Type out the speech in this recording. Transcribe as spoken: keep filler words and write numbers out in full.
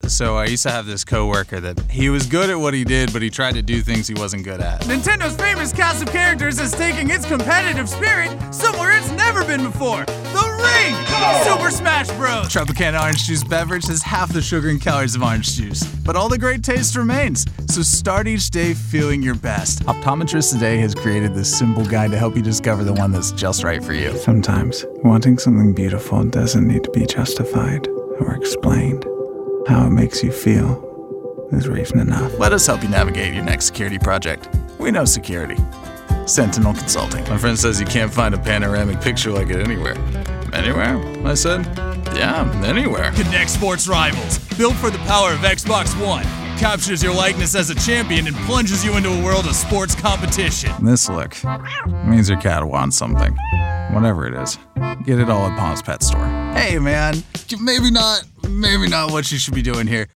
So I used to have this coworker that he was good at what he did, but he tried to do things he wasn't good at. Nintendo's famous cast of characters is taking its competitive spirit somewhere it's never been before. The Ring! Super Smash Bros. Tropicana orange juice beverage has half the sugar and calories of orange juice, but all the great taste remains. So start each day feeling your best. Optometrist Today has created this simple guide to help you discover the one that's just right for you. Sometimes, wanting something beautiful doesn't need to be justified or explained. How it makes you feel is reason enough. Let us help you navigate your next security project. We know security. Sentinel Consulting. My friend says you can't find a panoramic picture like it anywhere. Anywhere? I said, yeah, anywhere. Connect Sports Rivals, built for the power of Xbox One, captures your likeness as a champion and plunges you into a world of sports competition. This look means your cat wants something. Whatever it is. Get it all at Palm's Pet Store. Hey man, maybe not, maybe not what you should be doing here.